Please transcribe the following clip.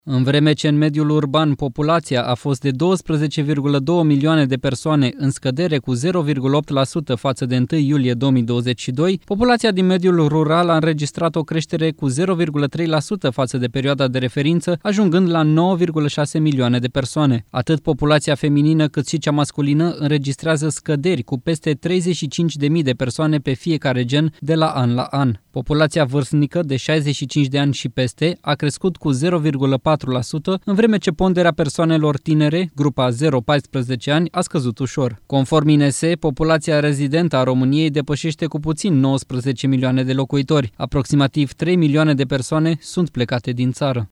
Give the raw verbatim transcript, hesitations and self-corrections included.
În vreme ce în mediul urban populația a fost de douăsprezece virgulă doi milioane de persoane, în scădere cu zero virgulă opt la sută față de întâi iulie două mii douăzeci și doi, populația din mediul rural a înregistrat o creștere cu zero virgulă trei la sută față de perioada de referință, ajungând la nouă virgulă șase milioane de persoane. Atât populația feminină cât și cea masculină înregistrează scăderi cu peste treizeci și cinci de mii de persoane pe fiecare gen de la an la an. Populația vârstnică de șaizeci și cinci de ani și peste a crescut cu zero virgulă patru la sută, în vreme ce ponderea persoanelor tinere, grupa zero paisprezece ani, a scăzut ușor. Conform I N S E, populația rezidentă a României depășește cu puțin nouăsprezece milioane de locuitori. Aproximativ trei milioane de persoane sunt plecate din țară.